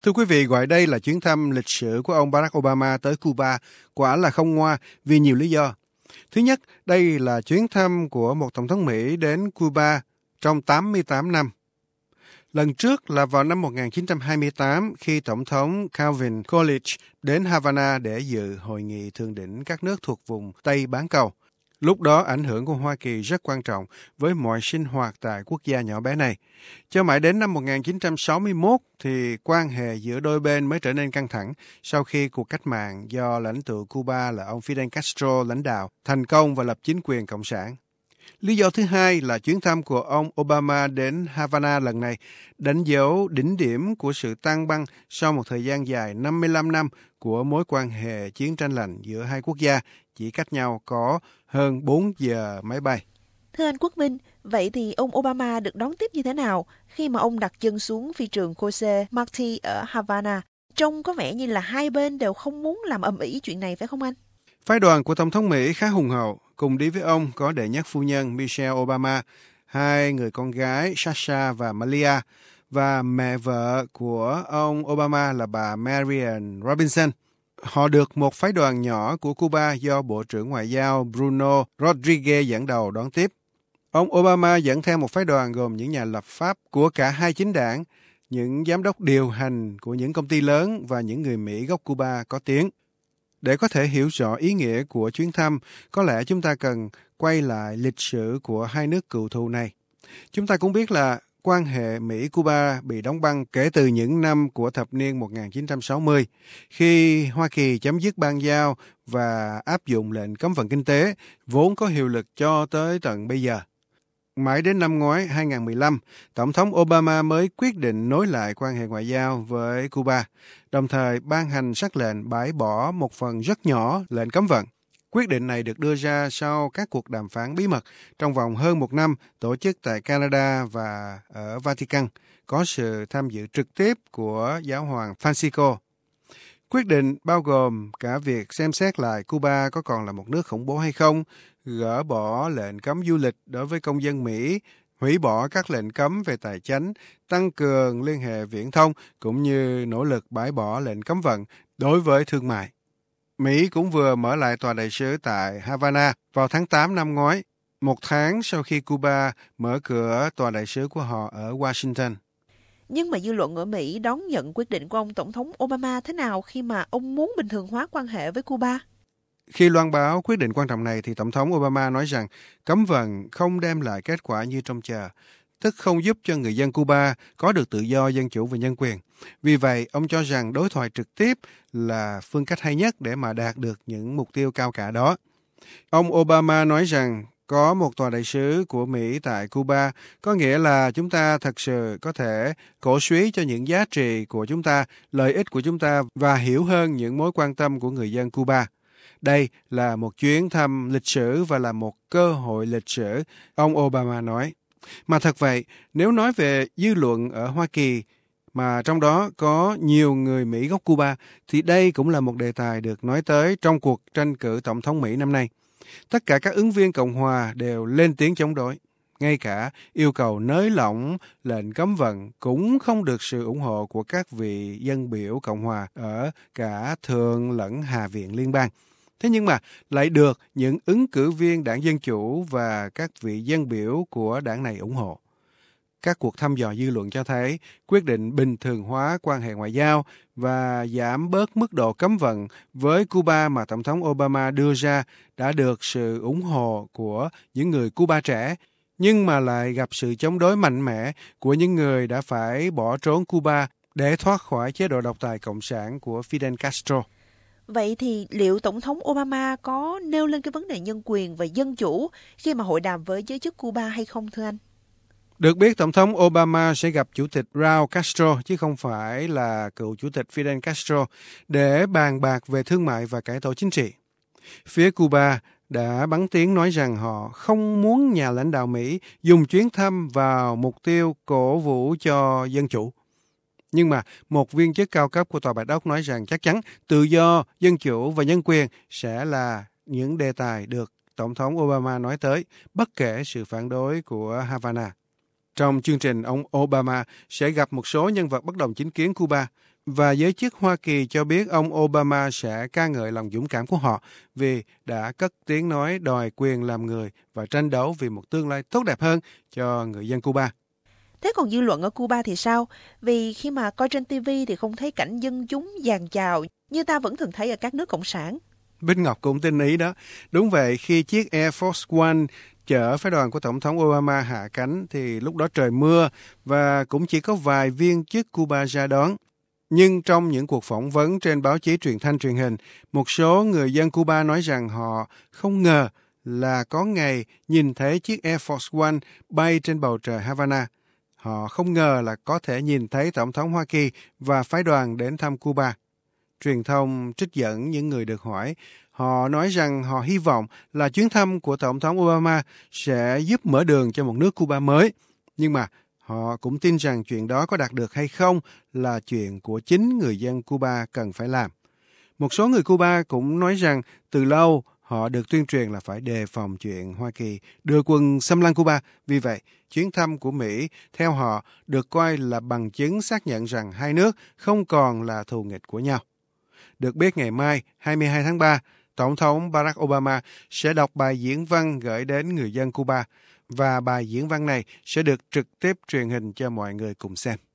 Thưa quý vị, gọi đây là chuyến thăm lịch sử của ông Barack Obama tới Cuba quả là không ngoa vì nhiều lý do. Thứ nhất, đây là chuyến thăm của một tổng thống Mỹ đến Cuba trong 88 năm. Lần trước là vào năm 1928 khi Tổng thống Calvin Coolidge đến Havana để dự hội nghị thượng đỉnh các nước thuộc vùng Tây Bán Cầu. Lúc đó ảnh hưởng của Hoa Kỳ rất quan trọng với mọi sinh hoạt tại quốc gia nhỏ bé này. Cho mãi đến năm 1961 thì quan hệ giữa đôi bên mới trở nên căng thẳng sau khi cuộc cách mạng do lãnh tụ Cuba là ông Fidel Castro lãnh đạo thành công và lập chính quyền cộng sản. Lý do thứ hai là chuyến thăm của ông Obama đến Havana lần này đánh dấu đỉnh điểm của sự tan băng sau một thời gian dài 55 năm của mối quan hệ chiến tranh lạnh giữa hai quốc gia, chỉ cách nhau có hơn 4 giờ máy bay. Thưa anh Quốc Minh, vậy thì ông Obama được đón tiếp như thế nào khi mà ông đặt chân xuống phi trường Jose Marti ở Havana? Trông có vẻ như là hai bên đều không muốn làm ầm ĩ chuyện này phải không anh? Phái đoàn của Tổng thống Mỹ khá hùng hậu, cùng đi với ông có đệ nhất phu nhân Michelle Obama, hai người con gái Sasha và Malia, và mẹ vợ của ông Obama là bà Marian Robinson. Họ được một phái đoàn nhỏ của Cuba do Bộ trưởng Ngoại giao Bruno Rodriguez dẫn đầu đón tiếp. Ông Obama dẫn theo một phái đoàn gồm những nhà lập pháp của cả hai chính đảng, những giám đốc điều hành của những công ty lớn và những người Mỹ gốc Cuba có tiếng. Để có thể hiểu rõ ý nghĩa của chuyến thăm, có lẽ chúng ta cần quay lại lịch sử của hai nước cựu thù này. Chúng ta cũng biết là quan hệ Mỹ-Cuba bị đóng băng kể từ những năm của thập niên 1960, khi Hoa Kỳ chấm dứt bang giao và áp dụng lệnh cấm vận kinh tế, vốn có hiệu lực cho tới tận bây giờ. Mãi đến năm ngoái 2015, Tổng thống Obama mới quyết định nối lại quan hệ ngoại giao với Cuba, đồng thời ban hành sắc lệnh bãi bỏ một phần rất nhỏ lệnh cấm vận. Quyết định này được đưa ra sau các cuộc đàm phán bí mật trong vòng hơn một năm tổ chức tại Canada và ở Vatican, có sự tham dự trực tiếp của Giáo hoàng Francisco. Quyết định bao gồm cả việc xem xét lại Cuba có còn là một nước khủng bố hay không, gỡ bỏ lệnh cấm du lịch đối với công dân Mỹ, hủy bỏ các lệnh cấm về tài chánh, tăng cường liên hệ viễn thông, cũng như nỗ lực bãi bỏ lệnh cấm vận đối với thương mại. Mỹ cũng vừa mở lại tòa đại sứ tại Havana vào tháng 8 năm ngoái, một tháng sau khi Cuba mở cửa tòa đại sứ của họ ở Washington. Nhưng mà dư luận ở Mỹ đón nhận quyết định của ông Tổng thống Obama thế nào khi mà ông muốn bình thường hóa quan hệ với Cuba? Khi loan báo quyết định quan trọng này thì Tổng thống Obama nói rằng cấm vận không đem lại kết quả như trông chờ, tức không giúp cho người dân Cuba có được tự do, dân chủ và nhân quyền. Vì vậy, ông cho rằng đối thoại trực tiếp là phương cách hay nhất để mà đạt được những mục tiêu cao cả đó. Ông Obama nói rằng có một tòa đại sứ của Mỹ tại Cuba có nghĩa là chúng ta thật sự có thể cổ suý cho những giá trị của chúng ta, lợi ích của chúng ta và hiểu hơn những mối quan tâm của người dân Cuba. Đây là một chuyến thăm lịch sử và là một cơ hội lịch sử, ông Obama nói. Mà thật vậy, nếu nói về dư luận ở Hoa Kỳ, mà trong đó có nhiều người Mỹ gốc Cuba, thì đây cũng là một đề tài được nói tới trong cuộc tranh cử tổng thống Mỹ năm nay. Tất cả các ứng viên Cộng hòa đều lên tiếng chống đối. Ngay cả yêu cầu nới lỏng lệnh cấm vận cũng không được sự ủng hộ của các vị dân biểu Cộng hòa ở cả Thượng lẫn Hạ viện liên bang. Thế nhưng mà lại được những ứng cử viên đảng Dân Chủ và các vị dân biểu của đảng này ủng hộ. Các cuộc thăm dò dư luận cho thấy quyết định bình thường hóa quan hệ ngoại giao và giảm bớt mức độ cấm vận với Cuba mà Tổng thống Obama đưa ra đã được sự ủng hộ của những người Cuba trẻ, nhưng mà lại gặp sự chống đối mạnh mẽ của những người đã phải bỏ trốn Cuba để thoát khỏi chế độ độc tài cộng sản của Fidel Castro. Vậy thì liệu Tổng thống Obama có nêu lên cái vấn đề nhân quyền và dân chủ khi mà hội đàm với giới chức Cuba hay không thưa anh? Được biết, Tổng thống Obama sẽ gặp Chủ tịch Raúl Castro, chứ không phải là cựu Chủ tịch Fidel Castro, để bàn bạc về thương mại và cải tổ chính trị. Phía Cuba đã bắn tiếng nói rằng họ không muốn nhà lãnh đạo Mỹ dùng chuyến thăm vào mục tiêu cổ vũ cho dân chủ. Nhưng mà một viên chức cao cấp của Tòa Bạch Ốc nói rằng chắc chắn tự do, dân chủ và nhân quyền sẽ là những đề tài được Tổng thống Obama nói tới, bất kể sự phản đối của Havana. Trong chương trình, ông Obama sẽ gặp một số nhân vật bất đồng chính kiến Cuba, Và giới chức Hoa Kỳ cho biết ông Obama sẽ ca ngợi lòng dũng cảm của họ vì đã cất tiếng nói đòi quyền làm người và tranh đấu vì một tương lai tốt đẹp hơn cho người dân Cuba. Thế còn dư luận ở Cuba thì sao? Vì khi mà coi trên TV thì không thấy cảnh dân chúng dàn chào như ta vẫn thường thấy ở các nước cộng sản. Bích Ngọc cũng tin ý đó. Đúng vậy, khi chiếc Air Force One chở phái đoàn của Tổng thống Obama hạ cánh thì lúc đó trời mưa và cũng chỉ có vài viên chức Cuba ra đón. Nhưng trong những cuộc phỏng vấn trên báo chí truyền thanh truyền hình, một số người dân Cuba nói rằng họ không ngờ là có ngày nhìn thấy chiếc Air Force One bay trên bầu trời Havana. Họ không ngờ là có thể nhìn thấy Tổng thống Hoa Kỳ và phái đoàn đến thăm Cuba. Truyền thông trích dẫn những người được hỏi. Họ nói rằng họ hy vọng là chuyến thăm của Tổng thống Obama sẽ giúp mở đường cho một nước Cuba mới. Nhưng mà họ cũng tin rằng chuyện đó có đạt được hay không là chuyện của chính người dân Cuba cần phải làm. Một số người Cuba cũng nói rằng từ lâu họ được tuyên truyền là phải đề phòng chuyện Hoa Kỳ đưa quân xâm lăng Cuba. Vì vậy, chuyến thăm của Mỹ, theo họ, được coi là bằng chứng xác nhận rằng hai nước không còn là thù nghịch của nhau. Được biết ngày mai, 22 tháng 3, Tổng thống Barack Obama sẽ đọc bài diễn văn gửi đến người dân Cuba và bài diễn văn này sẽ được trực tiếp truyền hình cho mọi người cùng xem.